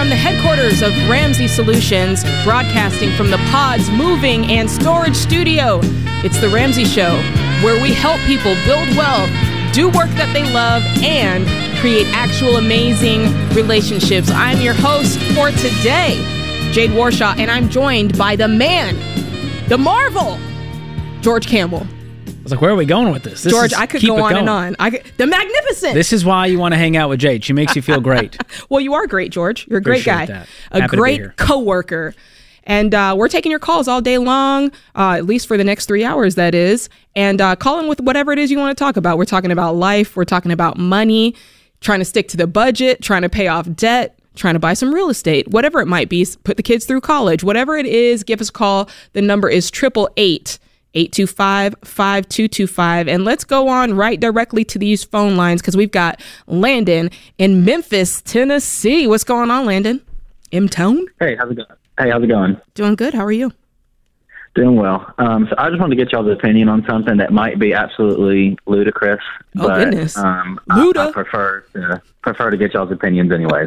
from the headquarters of Ramsey Solutions, broadcasting from the Pods Moving and Storage Studio. It's The Ramsey Show, where we help people build wealth, do work that they love, and create actual amazing relationships. I'm your host for today, Jade Warshaw, and I'm joined by the man, the marvel, George Campbell. I was like, where are we going with this? George, I could go on and on. The magnificent. This is why you want to hang out with Jade. She makes you feel great. Well, you are great, George. You're a great guy. That. A great coworker. And we're taking your calls all day long, at least for the next 3 hours, that is. And call in with whatever it is you want to talk about. We're talking about life. We're talking about money, trying to stick to the budget, trying to pay off debt, trying to buy some real estate, whatever it might be, put the kids through college, whatever it is, give us a call. The number is 888-825-5225. And let's go on right directly to these phone lines because we've got Landon in Memphis, Tennessee. What's going on, Landon? M-Tone? Hey, how's it going? Doing good. How are you? Doing well. So I just wanted to get y'all's opinion on something that might be absolutely ludicrous. Oh, but, goodness. I prefer to get y'all's opinions anyways.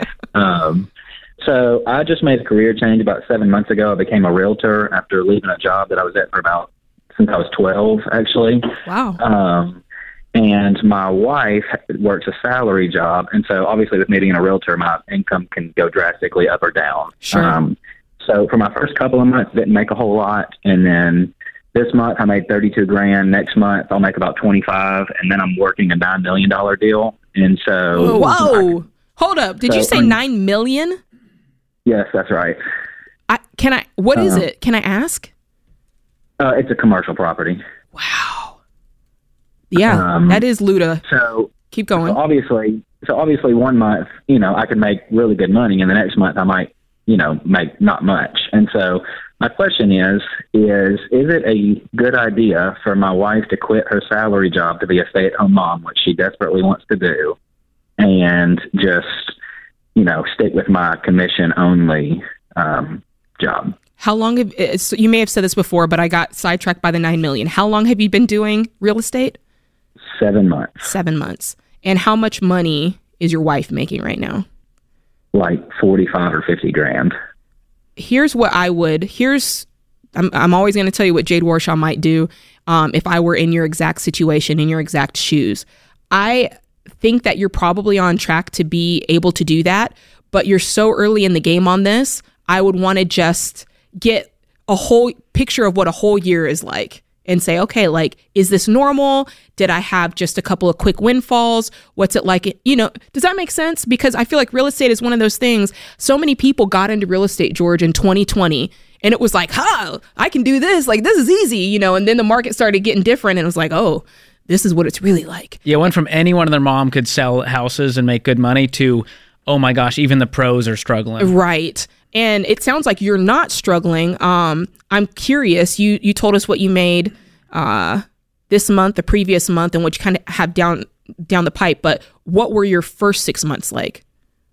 So I just made a career change about 7 months ago. I became a realtor after leaving a job that I was at since I was 12, actually. Wow. And my wife works a salary job. And so obviously with me being a realtor, my income can go drastically up or down. Sure. So for my first couple of months, didn't make a whole lot. And then this month I made $32,000. Next month I'll make about 25. And then I'm working a $9 million deal. And so. Whoa. Hold up. Did you say $9 million? Yes, that's right. What is it? Can I ask? It's a commercial property. Wow. Yeah, that is Luda. So keep going. So obviously 1 month, I could make really good money, and the next month I might, make not much. And so my question is it a good idea for my wife to quit her salary job to be a stay-at-home mom, which she desperately wants to do, and just, stick with my commission-only job? How long you may have said this before, but I got sidetracked by the $9 million. How long have you been doing real estate? 7 months. 7 months. And how much money is your wife making right now? Like 45 or 50 grand. Here's what I'm always going to tell you what Jade Warshaw might do if I were in your exact situation, in your exact shoes. I think that you're probably on track to be able to do that, but you're so early in the game on this. I would want to just get a whole picture of what a whole year is like and say, okay, is this normal? Did I have just a couple of quick windfalls? What's it like? Does that make sense? Because I feel like real estate is one of those things. So many people got into real estate, George, in 2020, and it was like, I can do this. This is easy, and then the market started getting different and it was like, oh, this is what it's really like. Yeah, went from anyone and their mom could sell houses and make good money to, oh my gosh, even the pros are struggling. Right. And it sounds like you're not struggling. I'm curious. You told us what you made this month, the previous month, and what you kind of have down the pipe. But what were your first 6 months like?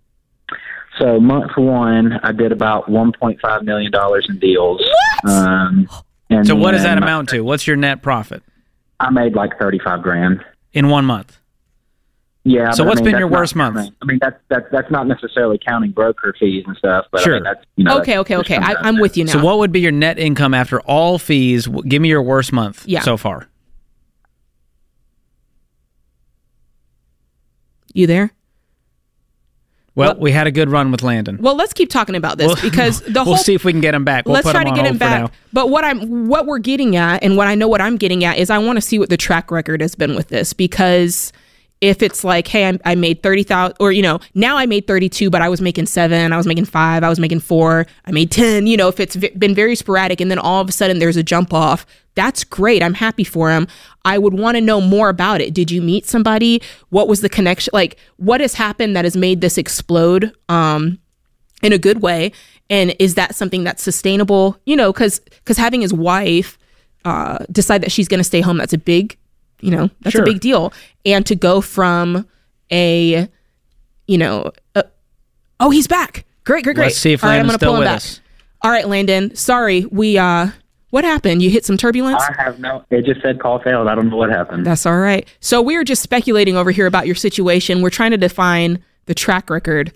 So month one, I did about $1.5 million in deals. What? So what does that amount to? What's your net profit? I made like 35 grand in 1 month. Yeah. So what's been your worst month? That's not necessarily counting broker fees and stuff. But sure. Okay. I'm with you now. So what would be your net income after all fees? Give me your worst month so far. You there? Well, we had a good run with Landon. Well, let's keep talking about this because we'll see if we can get him back. Let's try to get him back. But what we're getting at, and what I know what I'm getting at, is I want to see what the track record has been with this, because if it's like, hey, I made 30,000, or now I made 32, but I was making 7, I was making 5, I was making 4, I made 10. If it's been very sporadic, and then all of a sudden there's a jump off, that's great. I'm happy for him. I would want to know more about it. Did you meet somebody? What was the connection? What has happened that has made this explode in a good way? And is that something that's sustainable? Because having his wife decide that she's going to stay home, that's a big, that's a big deal. And to go from oh, he's back. Great. Let's see if Landon's still with us. All right, Landon. Sorry, what happened? You hit some turbulence? It just said call failed. I don't know what happened. That's all right. So we were just speculating over here about your situation. We're trying to define the track record.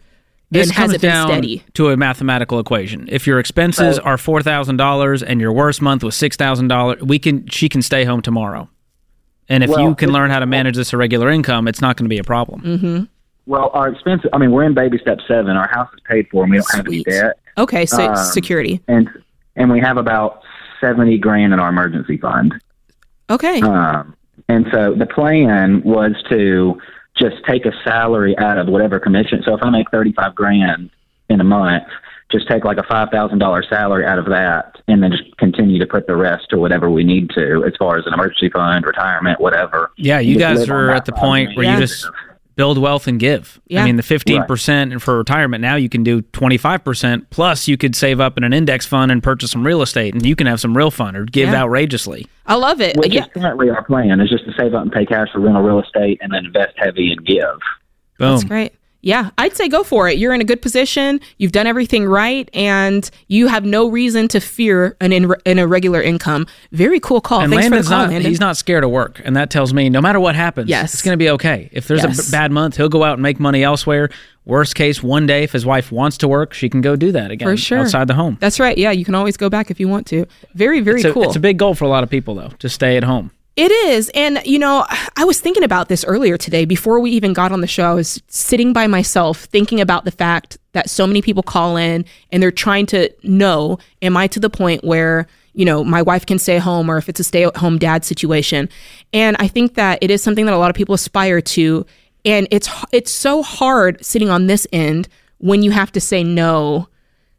This and has comes it been down steady? to a mathematical equation. If your expenses are $4,000 and your worst month was $6,000, she can stay home tomorrow. And if you can learn how to manage this irregular income, it's not going to be a problem. Mm-hmm. Well, our expenses, I mean, we're in baby step 7. Our house is paid for and we don't have any debt. Okay, so security. And we have about $70,000 in our emergency fund. Okay. And so the plan was to just take a salary out of whatever commission. So if I make $35,000 in a month, just take like a $5,000 salary out of that and then just continue to put the rest to whatever we need to as far as an emergency fund, retirement, whatever. Yeah, you guys are at the point where you just build wealth and give. Yeah. I mean, the 15% for retirement, now you can do 25%, plus you could save up in an index fund and purchase some real estate, and you can have some real fun or give outrageously. I love it. Which is currently our plan, is just to save up and pay cash for rental real estate and then invest heavy and give. Boom. That's great. Yeah, I'd say go for it. You're in a good position. You've done everything right, and you have no reason to fear an irregular income. Very cool call. And Thanks for the call, Landon. He's not scared of work, and that tells me no matter what happens, it's going to be okay. If there's a bad month, he'll go out and make money elsewhere. Worst case, one day, if his wife wants to work, she can go do that again outside the home. That's right. Yeah, you can always go back if you want to. Very, very cool. It's a big goal for a lot of people, though, to stay at home. It is. And, I was thinking about this earlier today. Before we even got on the show, I was sitting by myself thinking about the fact that so many people call in and they're trying to know, am I to the point where, my wife can stay home, or if it's a stay-at-home dad situation. And I think that it is something that a lot of people aspire to. And it's so hard sitting on this end when you have to say no.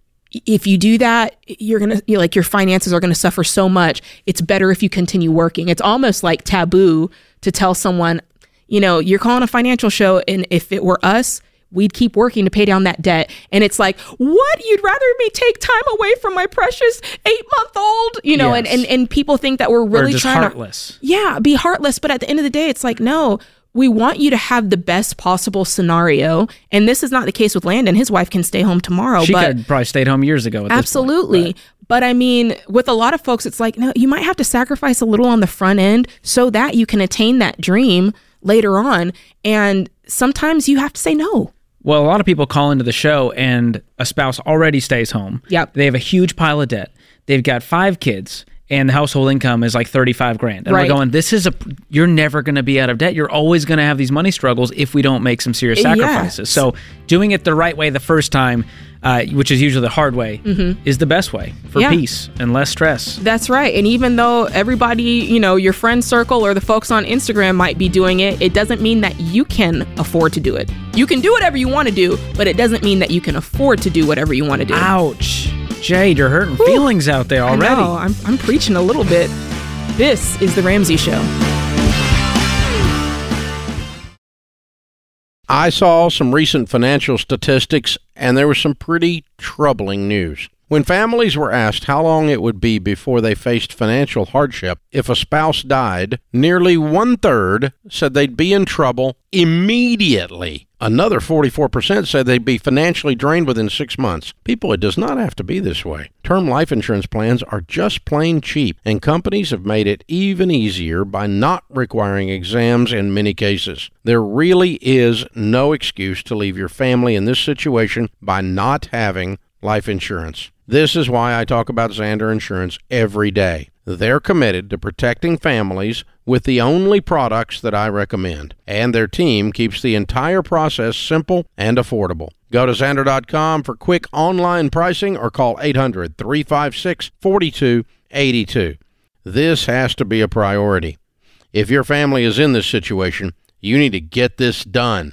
If you do that, you're going to your finances are going to suffer so much. It's better if you continue working. It's almost like taboo to tell someone, you're calling a financial show, and if it were us, we'd keep working to pay down that debt. And it's like, what? You'd rather me take time away from my precious 8-month-old, and people think that we're really just trying heartless. to be heartless. But at the end of the day, it's like, no, we want you to have the best possible scenario. And this is not the case with Landon. His wife can stay home tomorrow. She could have probably stayed home years ago. Absolutely. But I mean, with a lot of folks, it's like, no, you might have to sacrifice a little on the front end so that you can attain that dream later on. And sometimes you have to say no. Well, a lot of people call into the show and a spouse already stays home. Yep. They have a huge pile of debt. They've got 5 kids. And the household income is like $35,000. And we're going, you're never going to be out of debt. You're always going to have these money struggles if we don't make some serious sacrifices. Yes. So doing it the right way the first time, which is usually the hard way, is the best way for peace and less stress. That's right. And even though everybody, your friend circle or the folks on Instagram might be doing it, it doesn't mean that you can afford to do it. You can do whatever you want to do, but it doesn't mean that you can afford to do whatever you want to do. Ouch. Jade, you're hurting feelings out there already. I know. I'm preaching a little bit. This is The Ramsey Show. I saw some recent financial statistics, and there was some pretty troubling news. When families were asked how long it would be before they faced financial hardship if a spouse died, nearly 1/3 said they'd be in trouble immediately. Another 44% said they'd be financially drained within 6 months. People, it does not have to be this way. Term life insurance plans are just plain cheap, and companies have made it even easier by not requiring exams in many cases. There really is no excuse to leave your family in this situation by not having life insurance. This is why I talk about Zander Insurance every day. They're committed to protecting families with the only products that I recommend, and their team keeps the entire process simple and affordable. Go to Zander.com for quick online pricing or call 800-356-4282. This has to be a priority. If your family is in this situation, you need to get this done.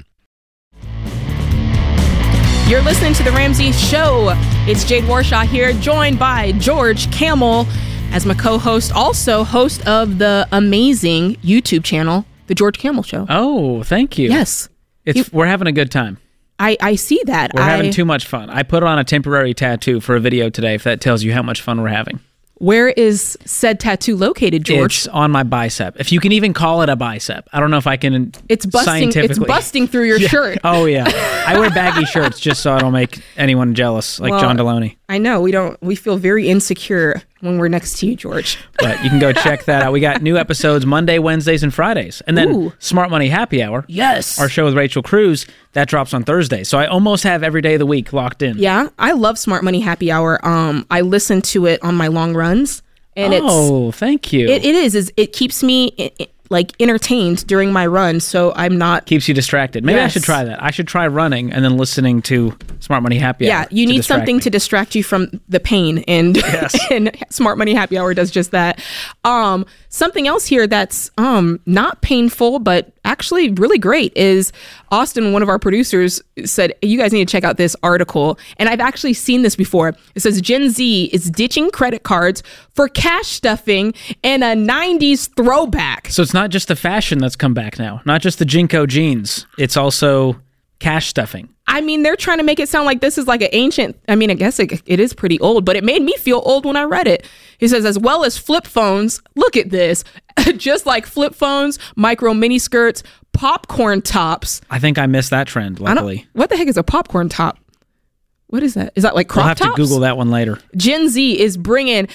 You're listening to The Ramsey Show. It's Jade Warshaw here, joined by George Kamel as my co-host, also host of the amazing YouTube channel, The George Kamel Show. Oh, thank you. Yes. We're having a good time. I see that. We're having too much fun. I put on a temporary tattoo for a video today, if that tells you how much fun we're having. Where is said tattoo located, George? It's on my bicep. If you can even call it a bicep. I don't know if I can scientifically. It's busting through your shirt. Oh, yeah. I wear baggy shirts just so I don't make anyone jealous, like John Deloney. I know. We feel very insecure when we're next to you, George. But you can go check that out. We got new episodes Monday, Wednesdays, and Fridays. And then Smart Money Happy Hour. Yes. Our show with Rachel Cruz, that drops on Thursday. So I almost have every day of the week locked in. Yeah, I love Smart Money Happy Hour. I listen to it on my long runs. And thank you. It is. It keeps me entertained during my run, so I'm not... Keeps you distracted. Maybe I should try that. I should try running and then listening to Smart Money Happy Hour. Yeah, you need something to distract you from the pain, and, and Smart Money Happy Hour does just that. Something else here that's not painful, but actually really great is Austin, one of our producers, said, you guys need to check out this article. And I've actually seen this before. It says Gen Z is ditching credit cards for cash stuffing and a 90s throwback. So it's not just the fashion that's come back now, not just the Jinko jeans. It's also cash stuffing. I mean, they're trying to make it sound like this is like an ancient... I mean, I guess it is pretty old, but it made me feel old when I read it. He says, as well as flip phones, look at this, just like flip phones, micro mini skirts, popcorn tops. I think I missed that trend, luckily. What the heck is a popcorn top? What is that? Is that like crop tops? We'll have to Google that one later. Gen Z is bringing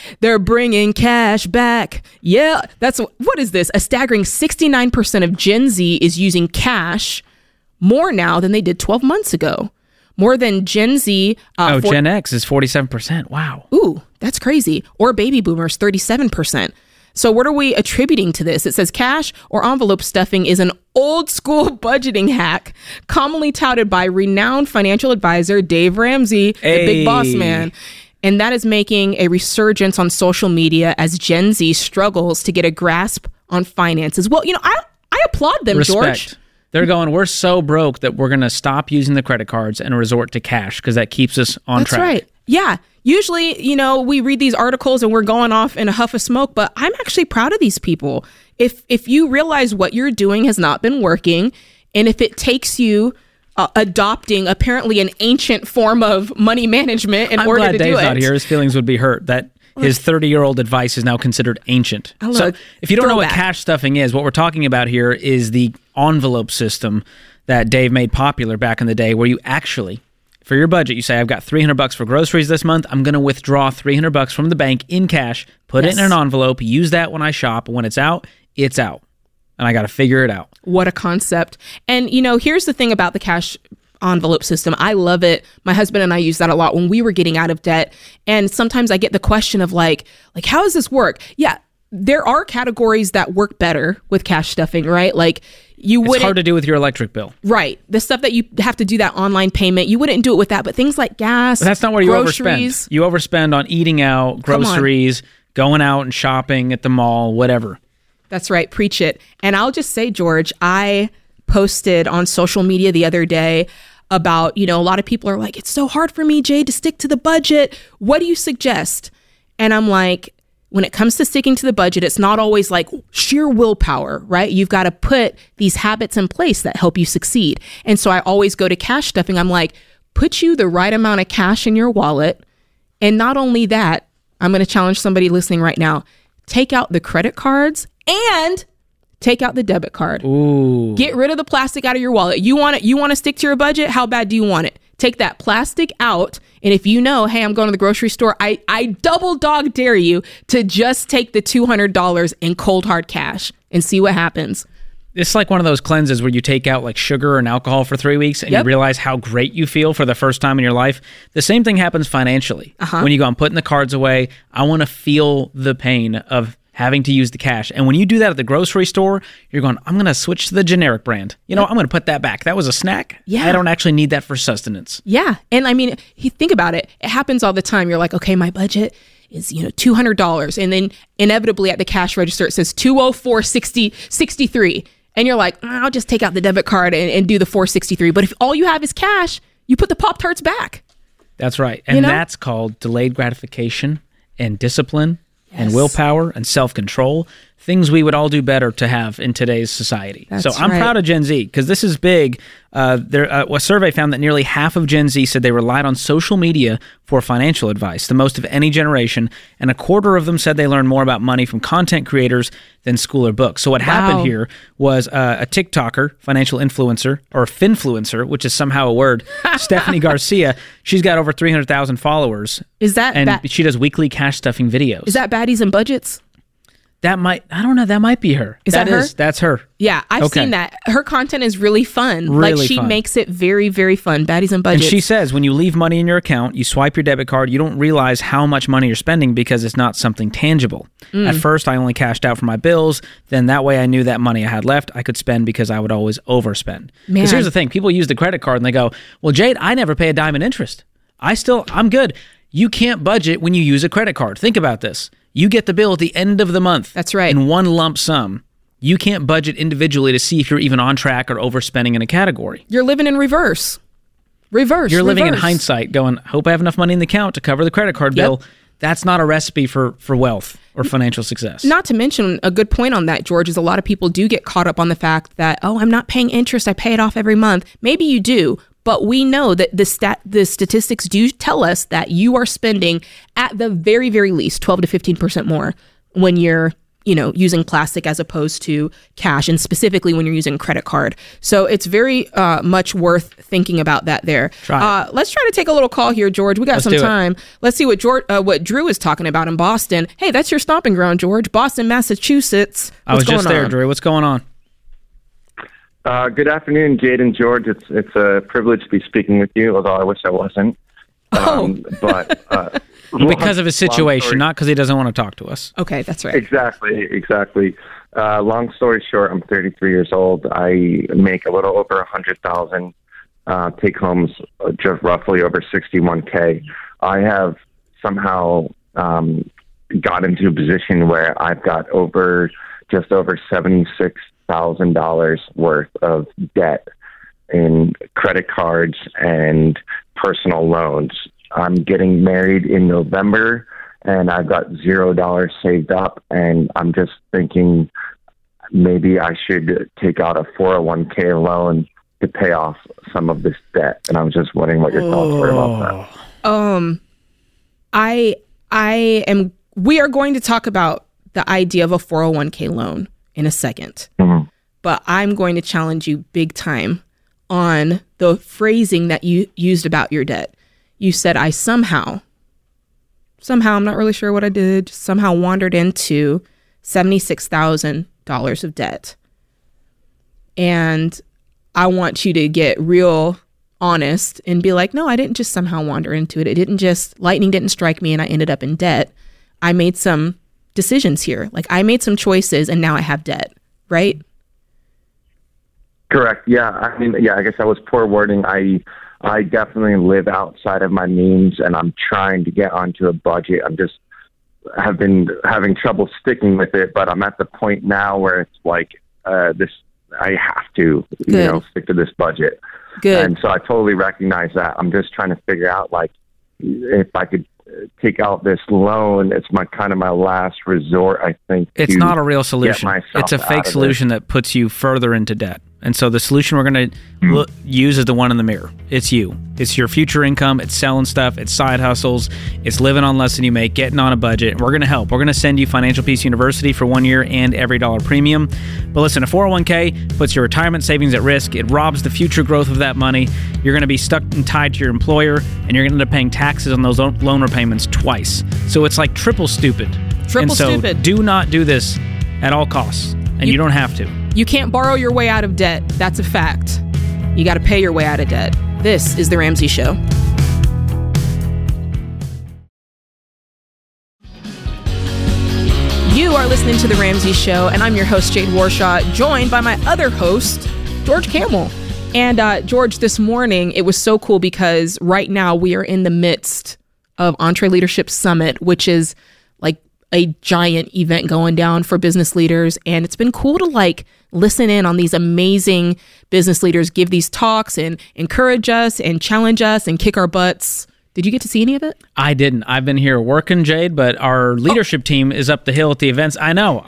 cash back. Yeah, what is this? A staggering 69% of Gen Z is using cash more now than they did 12 months ago. More than Gen Z. Gen X is 47%. Wow. Ooh, that's crazy. Or baby boomers, 37%. So what are we attributing to this? It says cash or envelope stuffing is an old school budgeting hack commonly touted by renowned financial advisor Dave Ramsey, the big boss man. And that is making a resurgence on social media as Gen Z struggles to get a grasp on finances. Well, I applaud them, Respect. George. They're going, we're so broke that we're going to stop using the credit cards and resort to cash because that keeps us on track. That's right. Yeah. Usually, we read these articles and we're going off in a huff of smoke, but I'm actually proud of these people. If you realize what you're doing has not been working, and if it takes you adopting apparently an ancient form of money management in order to do it. I'm glad Dave's not here. His feelings would be hurt that his 30-year-old advice is now considered ancient. So if you don't know what cash stuffing is, what we're talking about here is the envelope system that Dave made popular back in the day, where you actually, for your budget, you say, I've got $300 for groceries this month. I'm going to withdraw $300 from the bank in cash, put it in an envelope, use that when I shop. When it's out, it's out. And I got to figure it out. What a concept. And, here's the thing about the cash envelope system. I love it. My husband and I use that a lot when we were getting out of debt. And sometimes I get the question of like, how does this work? Yeah, there are categories that work better with cash stuffing, right? Like it's hard to do with your electric bill. Right. The stuff that you have to do that online payment, you wouldn't do it with that. But things like gas, but that's not where you groceries, overspend. You overspend on eating out, groceries, going out and shopping at the mall, whatever. That's right. Preach it. And I'll just say, George, I posted on social media the other day about, a lot of people are like, it's so hard for me, Jay, to stick to the budget. What do you suggest? And I'm like, when it comes to sticking to the budget, it's not always like sheer willpower, right? You've got to put these habits in place that help you succeed. And so I always go to cash stuffing. I'm like, put you the right amount of cash in your wallet. And not only that, I'm going to challenge somebody listening right now, take out the credit cards and take out the debit card. Ooh. Get rid of the plastic out of your wallet. You want to stick to your budget? How bad do you want it? Take that plastic out. And if you know, hey, I'm going to the grocery store, I double dog dare you to just take the $200 in cold hard cash and see what happens. It's like one of those cleanses where you take out like sugar and alcohol for 3 weeks and you realize how great you feel for the first time in your life. The same thing happens financially. When you go, I'm putting the cards away. I want to feel the pain of having to use the cash. And when you do that at the grocery store, you're going, I'm going to switch to the generic brand. I'm going to put that back. That was a snack. Yeah. I don't actually need that for sustenance. Yeah. And I mean, think about it. It happens all the time. You're like, okay, my budget is, $200. And then inevitably at the cash register, it says $204.63. And you're like, I'll just take out the debit card and do the $463. But if all you have is cash, you put the Pop-Tarts back. That's right. And that's called delayed gratification and discipline. Yes. And willpower and self-control. things we would all do better to have in today's society. So I'm proud of Gen Z because this is big. A survey found that nearly half of Gen Z said they relied on social media for financial advice, the most of any generation, and a quarter of them said they learned more about money from content creators than school or books. So what happened here was a TikToker, financial influencer, or finfluencer, which is somehow a word, Stephanie Garcia, she's got over 300,000 followers. Is that and she does weekly cash stuffing videos. Is that Baddies and Budgets? I don't know. That might be her. Is that her? That's her. Yeah, I've seen that. Her content is really fun. Really she fun. Makes it very, very fun. Baddies and Budgets. And she says when you leave money in your account, you swipe your debit card, you don't realize how much money you're spending because it's not something tangible. At first, I only cashed out for my bills. Then that way I knew that money I had left, I could spend because I would always overspend. Because here's the thing. People use the credit card and they go, well, Jade, I never pay a dime in interest. I'm good. You can't budget when you use a credit card. Think about this. You get the bill at the end of the month. That's right. In one lump sum. You can't budget individually to see if you're even on track or overspending in a category. You're living in reverse. You're living in hindsight going, hope I have enough money in the account to cover the credit card bill. That's not a recipe for wealth or financial success. Not to mention, a good point on that, George, is a lot of people do get caught up on the fact that, I'm not paying interest. I pay it off every month. Maybe you do. But we know that the statistics do tell us that you are spending at the very, very least 12 to 15% more when you're, using plastic as opposed to cash, and specifically when you're using credit card. So it's very much worth thinking about that there. Let's try to take a little call here, George. We got some time. Let's see what Drew is talking about in Boston. Hey, that's your stomping ground, George. Boston, Massachusetts. I was just there, Drew. What's going on? Good afternoon, Jade and George. It's a privilege to be speaking with you, although I wish I wasn't. But because of his situation, not because he doesn't want to talk to us. Okay, that's right. Exactly. Long story short, I'm 33 years old. I make a little over 100,000. Take homes just roughly over 61K. I have somehow got into a position where I've got just over $76,000 worth of debt in credit cards and personal loans. I'm getting married in November and I've got $0 saved up, and I'm just thinking maybe I should take out a 401k loan to pay off some of this debt. And I was just wondering what your thoughts were about that. We are going to talk about the idea of a 401k loan in a second. But I'm going to challenge you big time on the phrasing that you used about your debt. You said, I somehow, I'm not really sure what I did, somehow wandered into $76,000 of debt. And I want you to get real honest and be like, no, I didn't just somehow wander into it. Lightning didn't strike me and I ended up in debt. I made some decisions here. Like, I made some choices and now I have debt, right? Correct. Yeah. I guess that was poor wording. I definitely live outside of my means, and I'm trying to get onto a budget. Have been having trouble sticking with it, but I'm at the point now where it's like I have to, stick to this budget. Good. And so I totally recognize that. I'm just trying to figure out, like, if I could take out this loan. It's my last resort, I think. It's not a real solution. It's a fake solution that puts you further into debt. And so the solution we're going to use is the one in the mirror. It's you. It's your future income. It's selling stuff. It's side hustles. It's living on less than you make, getting on a budget. We're going to help. We're going to send you Financial Peace University for 1 year and every dollar premium. But listen, a 401k puts your retirement savings at risk. It robs the future growth of that money. You're going to be stuck and tied to your employer, and you're going to end up paying taxes on those loan repayments twice. So it's like triple stupid. Stupid. Do not do this at all costs, and you don't have to. You can't borrow your way out of debt. That's a fact. You got to pay your way out of debt. This is The Ramsey Show. You are listening to The Ramsey Show, and I'm your host, Jade Warshaw, joined by my other host, George Kamel. And George, this morning, it was so cool because right now we are in the midst of EntreLeadership Summit, which is like a giant event going down for business leaders. And it's been cool to listen in on these amazing business leaders give these talks and encourage us and challenge us and kick our butts. Did you get to see any of it? I didn't. I've been here working, Jade, but our leadership team is up the hill at the events. I know.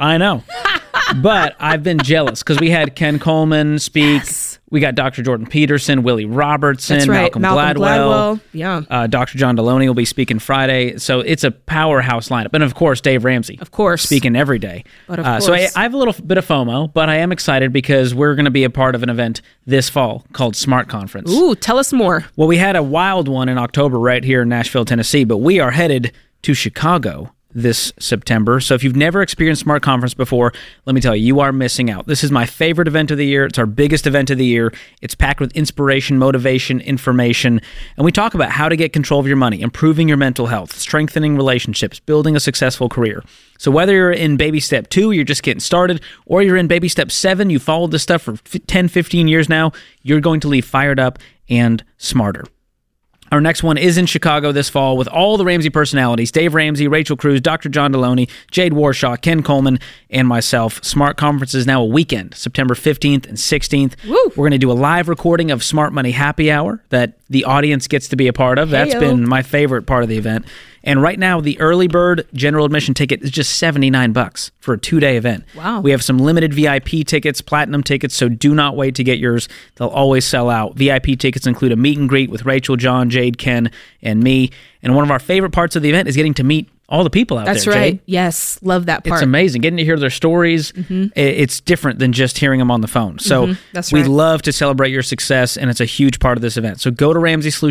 But I've been jealous because we had Ken Coleman speak. Yes. We got Dr. Jordan Peterson, Willie Robertson, That's right. Malcolm Gladwell. Yeah. Dr. John Deloney will be speaking Friday. So it's a powerhouse lineup. And of course, Dave Ramsey. Of course. Speaking every day. But of course. So I have a little bit of FOMO, but I am excited because we're going to be a part of an event this fall called Smart Conference. Ooh, tell us more. Well, we had a wild one in October right here in Nashville, Tennessee, but we are headed to Chicago this September. So if you've never experienced Smart Conference before, let me tell you, you are missing out. This is my favorite event of the year. It's our biggest event of the year. It's packed with inspiration, motivation, information, and we talk about how to get control of your money, improving your mental health, strengthening relationships, building a successful career. So whether you're in baby step 2, you're just getting started, or you're in baby step 7, you followed this stuff for 10, 15 years now, you're going to leave fired up and smarter. Our next one is in Chicago this fall with all the Ramsey personalities, Dave Ramsey, Rachel Cruz, Dr. John Deloney, Jade Warshaw, Ken Coleman, and myself. Smart Conference is now a weekend, September 15th and 16th. Woo. We're going to do a live recording of Smart Money Happy Hour that the audience gets to be a part of. That's been my favorite part of the event. And right now, the early bird general admission ticket is just $79 for a 2-day event. Wow. We have some limited VIP tickets, platinum tickets, so do not wait to get yours. They'll always sell out. VIP tickets include a meet and greet with Rachel, John, Jade, Ken, and me. And one of our favorite parts of the event is getting to meet all the people out That's there. right. Jade. Yes. Love that part. It's amazing. Getting to hear their stories, it's different than just hearing them on the phone. So That's we right. love to celebrate your success, and it's a huge part of this event. So go to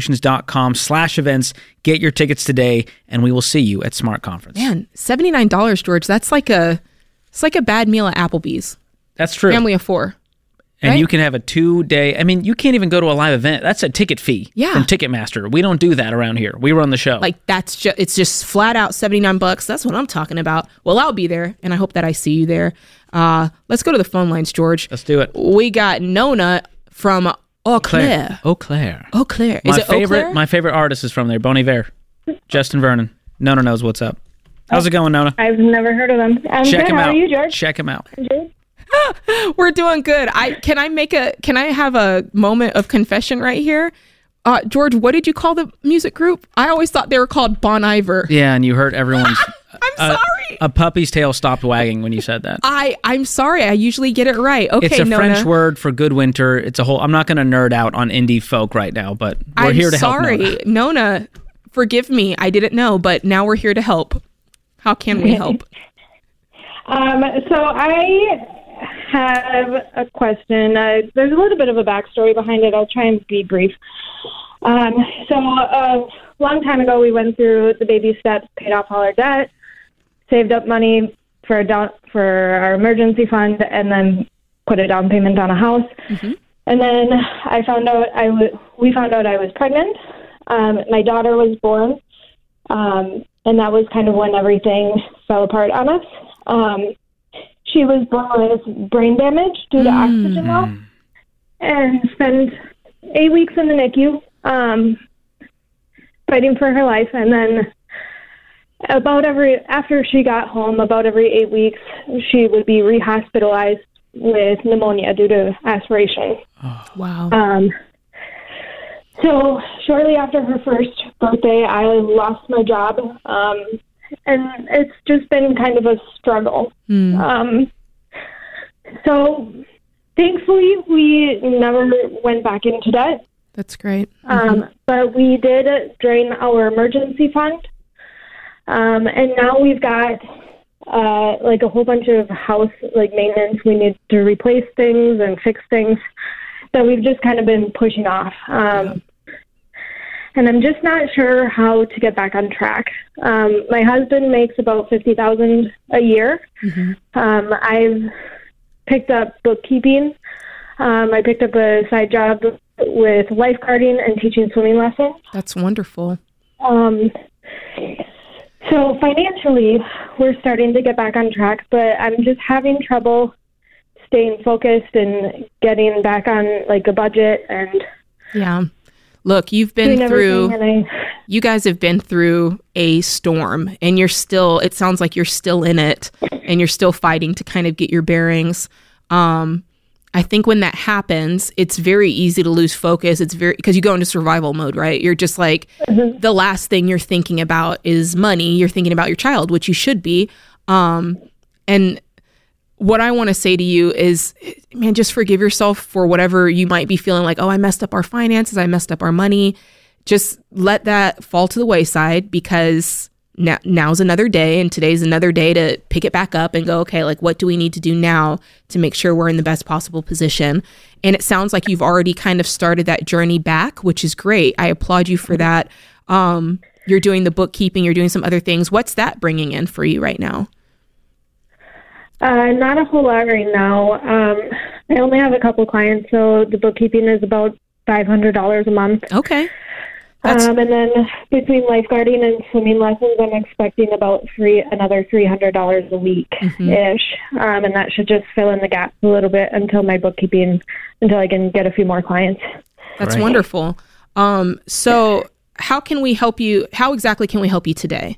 RamseySolutions.com/events, get your tickets today, and we will see you at Smart Conference. Man, $79, George. It's like a bad meal at Applebee's. That's true. Family of 4. And right? you can have a 2-day, I mean, you can't even go to a live event. That's a ticket fee from Ticketmaster. We don't do that around here. We run the show. Like it's just flat out $79. That's what I'm talking about. Well, I'll be there, and I hope that I see you there. Let's go to the phone lines, George. Let's do it. We got Nona from Eau Claire. Eau Claire. Eau Claire. Is it Eau Claire? My favorite artist is from there, Bon Iver. Justin Vernon. Nona knows what's up. How's it going, Nona? I've never heard of them. Check him How out. are you, George? Check him out. We're doing good. Can I have a moment of confession right here? George, what did you call the music group? I always thought they were called Bon Iver. Yeah, and you hurt everyone's... I'm sorry. A puppy's tail stopped wagging when you said that. I'm sorry. I usually get it right. Okay, It's a Nona. French word for good winter. It's a whole... I'm not going to nerd out on indie folk right now, but we're I'm here to sorry. help Nona, forgive me. I didn't know, but now we're here to help. How can we help? So I have a question. There's a little bit of a backstory behind it. I'll try and be brief. So a long time ago, we went through the baby steps, paid off all our debt, saved up money for our emergency fund, and then put a down payment on a house. Mm-hmm. And then we found out I was pregnant. My daughter was born, and that was kind of when everything fell apart on us. She was born with brain damage due to oxygen loss, and spent 8 weeks in the NICU, fighting for her life. And then after she got home, about every 8 weeks, she would be rehospitalized with pneumonia due to aspiration. Oh. Wow. So shortly after her first birthday, I lost my job, and it's just been kind of a struggle. So thankfully, we never went back into debt. That's great. But we did drain our emergency fund, and now we've got like a whole bunch of house maintenance. We need to replace things and fix things that we've just kind of been pushing off. And I'm just not sure how to get back on track. My husband makes about $50,000 a year. I've picked up bookkeeping. I picked up a side job with lifeguarding and teaching swimming lessons. That's wonderful. So financially, we're starting to get back on track, but I'm just having trouble staying focused and getting back on a budget. And yeah. Look, you've been through, you guys have been through a storm, and it sounds like you're still in it, and you're still fighting to kind of get your bearings. I think when that happens, it's very easy to lose focus. It's because you go into survival mode, right? You're just like, the last thing you're thinking about is money. You're thinking about your child, which you should be. And what I want to say to you is, man, just forgive yourself for whatever you might be feeling like, oh, I messed up our finances. I messed up our money. Just let that fall to the wayside, because now's another day, and today's another day to pick it back up and go, okay, like, what do we need to do now to make sure we're in the best possible position? And it sounds like you've already kind of started that journey back, which is great. I applaud you for that. You're doing the bookkeeping, you're doing some other things. What's that bringing in for you right now? Not a whole lot right now. I only have a couple clients, so the bookkeeping is about $500 a month. Okay. And then between lifeguarding and swimming lessons, I'm expecting about another $300 a week-ish. And that should just fill in the gaps a little bit until I can get a few more clients. That's wonderful. So how can we help you? How exactly can we help you today?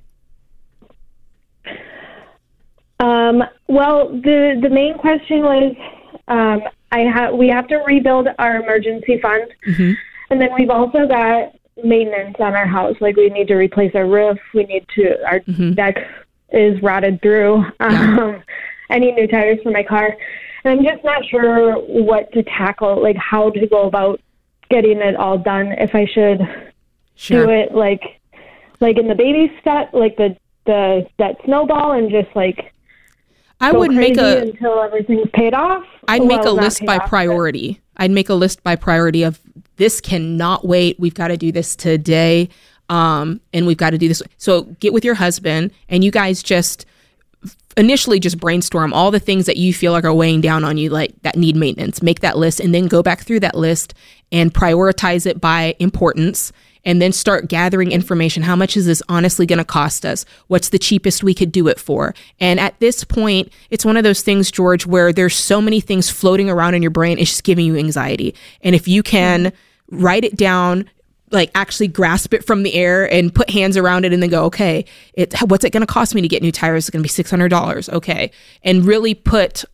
Well, the main question was, we have to rebuild our emergency fund. Mm-hmm. And then we've also got maintenance on our house. Like, we need to replace our roof. Our deck is rotted through. I need new tires for my car. And I'm just not sure what to tackle, like how to go about getting it all done. If I should do it like in the baby step, like that snowball, and just like, I would make until everything's paid off. I'd make a list by priority. I'd make a list by priority of, this cannot wait. We've got to do this today. And we've got to do this. So get with your husband, and you guys just initially just brainstorm all the things that you feel like are weighing down on you, like that need maintenance. Make that list, and then go back through that list and prioritize it by importance, and then start gathering information. How much is this honestly going to cost us? What's the cheapest we could do it for? And at this point, it's one of those things, George, where there's so many things floating around in your brain, it's just giving you anxiety. And if you can write it down, like actually grasp it from the air and put hands around it, and then go, okay, what's it going to cost me to get new tires? It's going to be $600. Okay. And really put,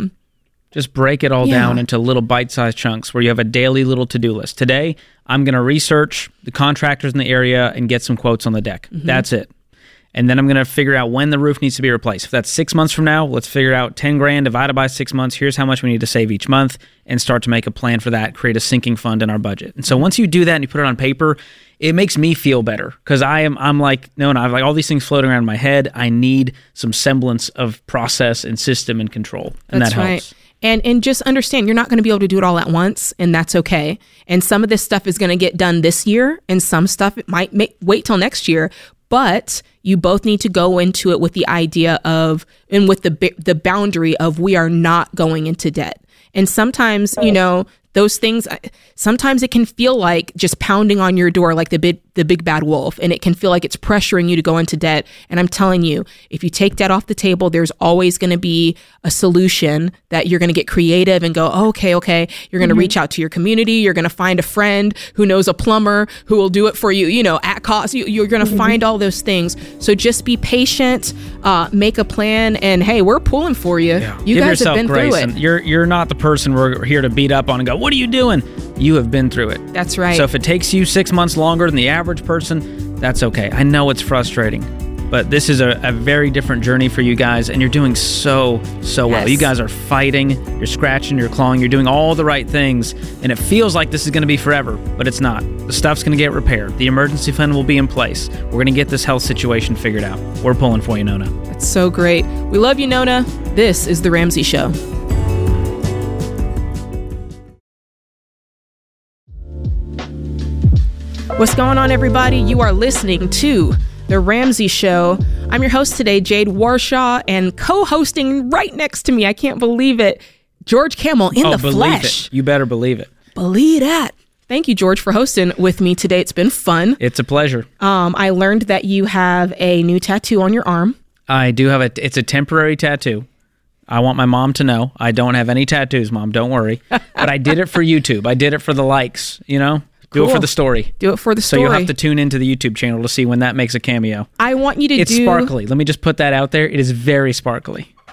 just break it all down into little bite-sized chunks where you have a daily little to-do list. Today, I'm going to research the contractors in the area and get some quotes on the deck. Mm-hmm. That's it. And then I'm going to figure out when the roof needs to be replaced. If that's 6 months from now, let's figure out $10,000 divided by 6 months. Here's how much we need to save each month, and start to make a plan for that, create a sinking fund in our budget. And so once you do that and you put it on paper, it makes me feel better, because I'm like, no, I have like all these things floating around in my head. I need some semblance of process and system and control. And that's that helps. Right. And just understand, you're not going to be able to do it all at once, and that's okay. And some of this stuff is going to get done this year, and some stuff it might wait till next year. But you both need to go into it with the idea of, and with the boundary of, we are not going into debt. And sometimes, those things, sometimes it can feel like just pounding on your door like the big bad wolf, and it can feel like it's pressuring you to go into debt. And I'm telling you, if you take debt off the table, there's always going to be a solution that you're going to get creative and go, oh, okay. You're going to reach out to your community. You're going to find a friend who knows a plumber who will do it for you, at cost. You're going to find all those things. So just be patient, make a plan, and hey, we're pulling for you. Yeah. You Give guys have been grace, through it. And you're not the person we're here to beat up on and go, what are you doing? You have been through it. That's right. So if it takes you 6 months longer than the average person, that's okay. I know it's frustrating, but this is a very different journey for you guys, and you're doing so well. You guys are fighting, you're scratching, you're clawing, you're doing all the right things, and it feels like this is going to be forever, but it's not. The stuff's going to get repaired. The emergency fund will be in place. We're going to get this health situation figured out. We're pulling for you, Nona. That's so great. We love you, Nona. This is The Ramsey Show. What's going on, everybody? You are listening to The Ramsey Show. I'm your host today, Jade Warshaw, and co-hosting right next to me, I can't believe it, George Kamel in the flesh. It. You better believe it. Believe that. Thank you, George, for hosting with me today. It's been fun. It's a pleasure. I learned that you have a new tattoo on your arm. I do have it's a temporary tattoo. I want my mom to know I don't have any tattoos, Mom. Don't worry. But I did it for YouTube. I did it for the likes, Do it for the story. Do it for the story. So you'll have to tune into the YouTube channel to see when that makes a cameo. I want you to It's sparkly. Let me just put that out there. It is very sparkly.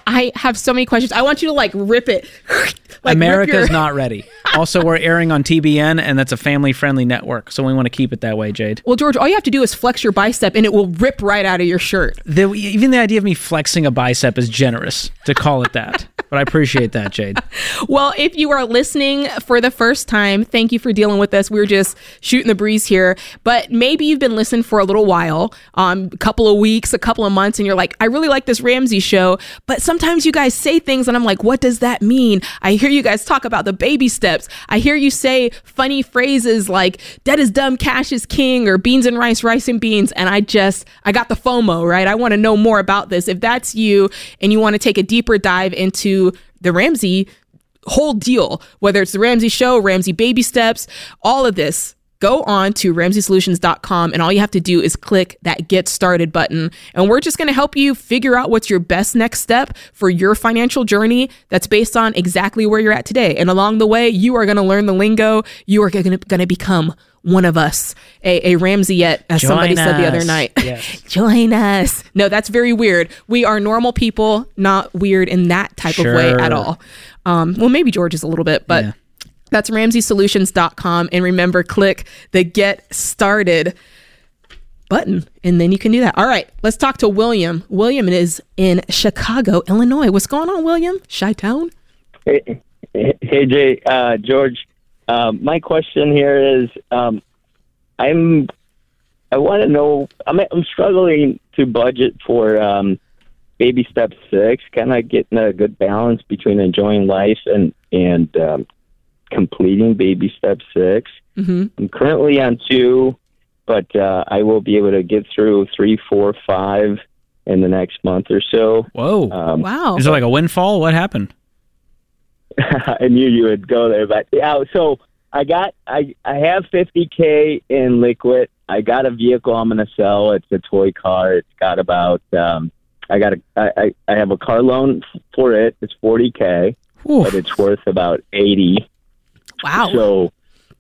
I have so many questions. I want you to like rip it. Like America's not ready. Also, we're airing on TBN, and that's a family-friendly network, so we want to keep it that way, Jade. Well, George, all you have to do is flex your bicep, and it will rip right out of your shirt. Even the idea of me flexing a bicep is generous to call it that. But I appreciate that, Jade. Well, if you are listening for the first time, thank you for dealing with us. We're just shooting the breeze here. But maybe you've been listening for a little while, a couple of weeks, a couple of months, and you're like, I really like this Ramsey show. But sometimes you guys say things, and I'm like, what does that mean? I hear you guys talk about the baby steps. I hear you say funny phrases like debt is dumb, cash is king, or beans and rice, rice and beans. And I got the FOMO, right? I want to know more about this. If that's you and you want to take a deeper dive into the Ramsey whole deal, whether it's the Ramsey show, Ramsey baby steps, all of this, go on to RamseySolutions.com, and all you have to do is click that Get Started button. And we're just going to help you figure out what's your best next step for your financial journey that's based on exactly where you're at today. And along the way, you are going to learn the lingo. You are going to become one of us, a Ramseyette, as somebody said the other night. Yes. Join us. No, that's very weird. We are normal people, not weird in that type of way at all. Well, maybe George is a little bit, but that's RamseySolutions.com. And remember, click the Get Started button, and then you can do that. All right, let's talk to William. William is in Chicago, Illinois. What's going on, William? Chi-Town? Hey, Jay, George. My question here is, I want to know. I'm struggling to budget for baby step 6, kind of getting a good balance between enjoying life and completing baby step 6. Mm-hmm. I'm currently on 2, but I will be able to get through 3, 4, 5 in the next month or so. Whoa! Wow! Is it like a windfall? What happened? I knew you would go there, but yeah. So I have $50K in liquid. I got a vehicle I'm going to sell. It's a toy car. It's got about I have a car loan for it. It's $40K, but it's worth about $80. Wow. So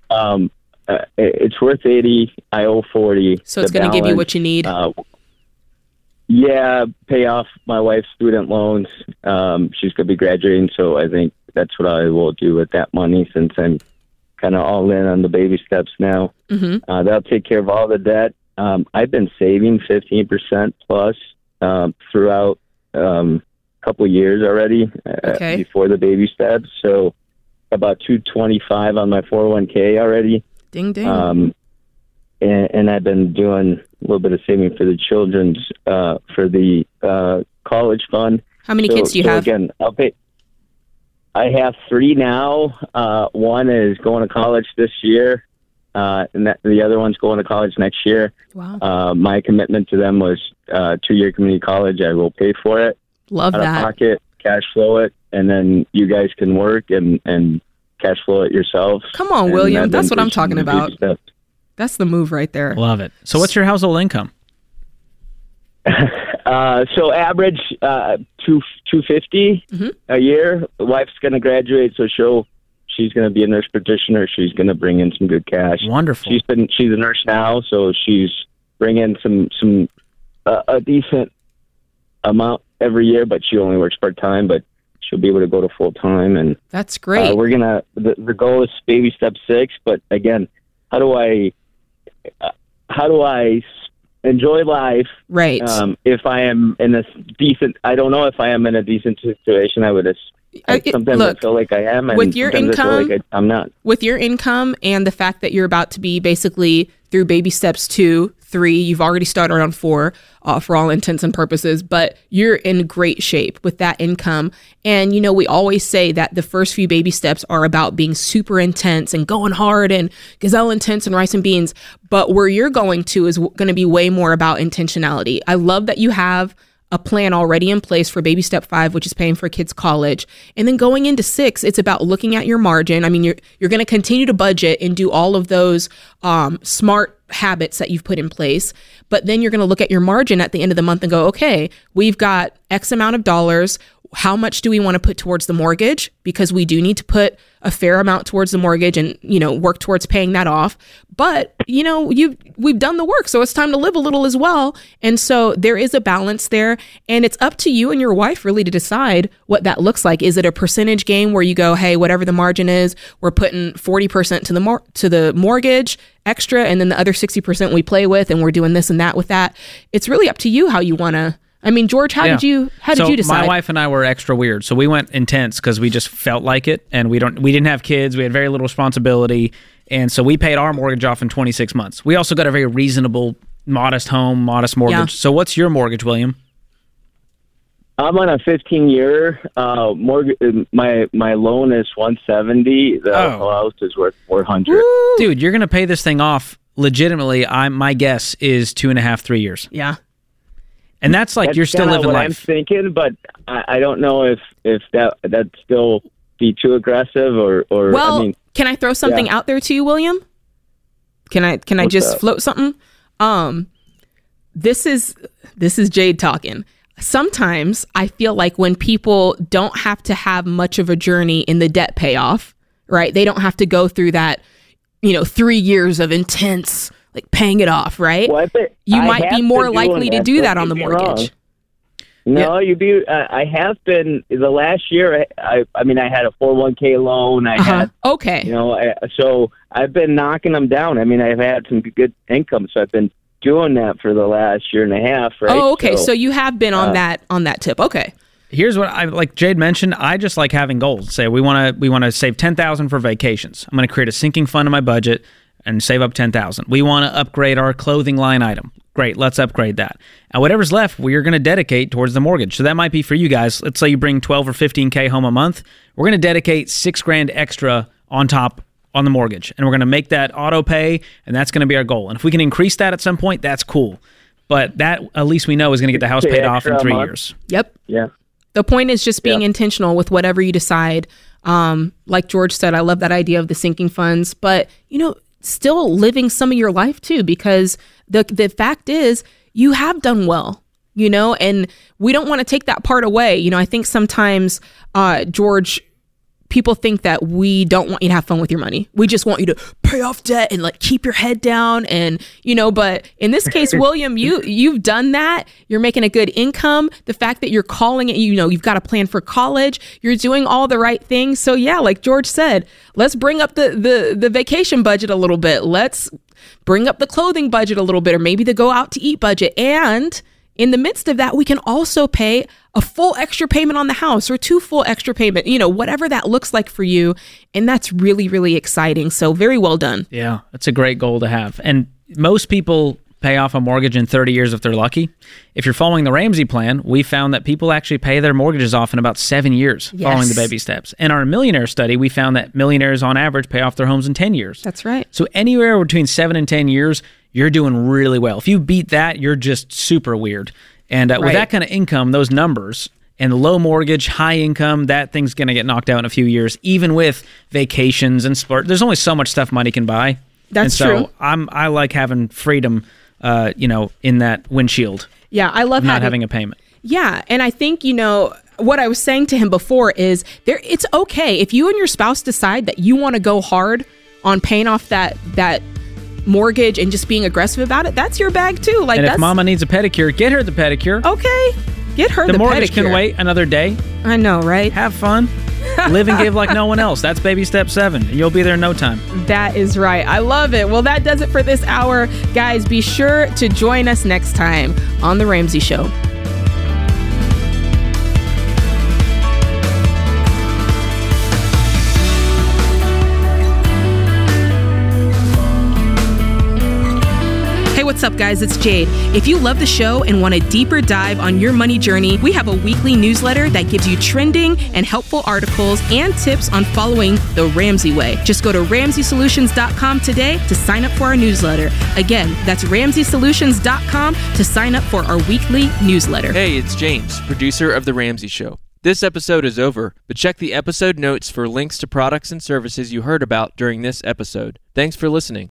it's worth $80. I owe $40. So it's going to give you what you need. Yeah, pay off my wife's student loans. She's going to be graduating, so I think that's what I will do with that money since I'm kind of all in on the baby steps now. Mm-hmm. That'll take care of all the debt. I've been saving 15% plus throughout a couple of years already before the baby steps. So about $225 on my 401k already. Ding, ding. And I've been doing a little bit of saving for the children's, for the college fund. How many kids do you have? Again, I'll pay. I have 3 now. One is going to college this year, and the other one's going to college next year. Wow. My commitment to them was 2-year community college. I will pay for it. Love out that. Of pocket, cash flow it, and then you guys can work and cash flow it yourselves. Come on, William. That's what I'm talking about. That's the move right there. Love it. So what's your household income? So average $250 a year. The wife's going to graduate, so she's going to be a nurse practitioner. She's going to bring in some good cash. Wonderful. She's a nurse now, so she's bringing a decent amount every year, but she only works part time. But she'll be able to go to full time, and that's great. We're gonna. The goal is baby step 6, but again, how do I enjoy life? Right. If I am in a decent, I don't know if I am in a decent situation. I would. Sometimes I feel like I am, and with your income, I feel like I'm not. With your income and the fact that you're about to be basically through baby steps 2, 3, you've already started on 4 for all intents and purposes, but you're in great shape with that income. And, we always say that the first few baby steps are about being super intense and going hard and gazelle intense and rice and beans. But where you're going to is going to be way more about intentionality. I love that you have a plan already in place for baby step 5, which is paying for kids' college. And then going into 6, it's about looking at your margin. I mean, you're going to continue to budget and do all of those smart habits that you've put in place. But then you're going to look at your margin at the end of the month and go, okay, we've got X amount of dollars. how much do we want to put towards the mortgage? Because we do need to put a fair amount towards the mortgage and, work towards paying that off. But, we've done the work, so it's time to live a little as well. And so there is a balance there, and it's up to you and your wife really to decide what that looks like. Is it a percentage game where you go, hey, whatever the margin is, we're putting 40% to the mortgage extra, and then the other 60% we play with, and we're doing this and that with that. It's really up to you how you want to. I mean, George, how did you decide? My wife and I were extra weird. So we went intense because we just felt like it, and we didn't have kids. We had very little responsibility, and so we paid our mortgage off in 26 months. We also got a very reasonable, modest home, modest mortgage. Yeah. So what's your mortgage, William? I'm on a 15-year mortgage. My loan is $170. The house is worth $400. Dude, you're gonna pay this thing off legitimately. My guess is 2.5, 3 years. Yeah. And that's you're still living life. I'm thinking, but I don't know if that'd still be too aggressive or. Well, I mean, can I throw something out there to you, William? Can I just float something? This is Jade talking. Sometimes I feel like when people don't have to have much of a journey in the debt payoff, right? They don't have to go through that, 3 years of intense. Paying it off, right? Well, you might be more likely to do that on the mortgage. No, I have been the last year. I had a 401k loan. I had so I've been knocking them down. I mean, I've had some good income, so I've been doing that for the last year and a half, right? Oh, okay. So you have been on that tip. Okay. Here's what like Jade mentioned. I just like having goals. Say we want to save $10,000 for vacations. I'm going to create a sinking fund in my budget and save up $10,000. We want to upgrade our clothing line item. Great, let's upgrade that. And whatever's left, we're going to dedicate towards the mortgage. So that might be for you guys. Let's say you bring 12 or 15K home a month. We're going to dedicate $6,000 extra on top on the mortgage, and we're going to make that auto pay, and that's going to be our goal. And if we can increase that at some point, that's cool. But that at least we know is going to get the house paid off in 3 years. Yep. Yeah. The point is just being intentional with whatever you decide. Like George said, I love that idea of the sinking funds, but still living some of your life too, because the fact is you have done well, and we don't want to take that part away. I think sometimes, George, people think that we don't want you to have fun with your money. We just want you to pay off debt and keep your head down. And, but in this case, William, you've done that. You're making a good income. The fact that you're calling it, you've got a plan for college. You're doing all the right things. So yeah, like George said, let's bring up the vacation budget a little bit. Let's bring up the clothing budget a little bit, or maybe the go out to eat budget. And in the midst of that, we can also pay a full extra payment on the house, or 2 full extra payment, whatever that looks like for you. And that's really, really exciting. So very well done. Yeah, that's a great goal to have. And most people pay off a mortgage in 30 years if they're lucky. If you're following the Ramsey plan, we found that people actually pay their mortgages off in about 7 years following the baby steps. In our millionaire study, we found that millionaires on average pay off their homes in 10 years. That's right. So anywhere between 7 and 10 years, you're doing really well. If you beat that, you're just super weird. And with that kind of income, those numbers, and the low mortgage, high income, that thing's going to get knocked out in a few years, even with vacations and sport. There's only so much stuff money can buy. That's true. So I like having freedom, in that windshield. Yeah, I love not having a payment. Yeah, and I think, what I was saying to him before is it's okay if you and your spouse decide that you want to go hard on paying off that mortgage and just being aggressive about it. That's your bag too. And if mama needs a pedicure, get her the pedicure. Okay, get her the pedicure. The mortgage can wait another day. I know, right? Have fun. Live and give like no one else. That's baby step 7, and you'll be there in no time. That is right. I love it. Well, that does it for this hour. Guys, be sure to join us next time on The Ramsey Show. What's up, guys? It's Jade. If you love the show and want a deeper dive on your money journey, we have a weekly newsletter that gives you trending and helpful articles and tips on following the Ramsey way. Just go to RamseySolutions.com today to sign up for our newsletter. Again, that's RamseySolutions.com to sign up for our weekly newsletter. Hey, it's James, producer of The Ramsey Show. This episode is over, but check the episode notes for links to products and services you heard about during this episode. Thanks for listening.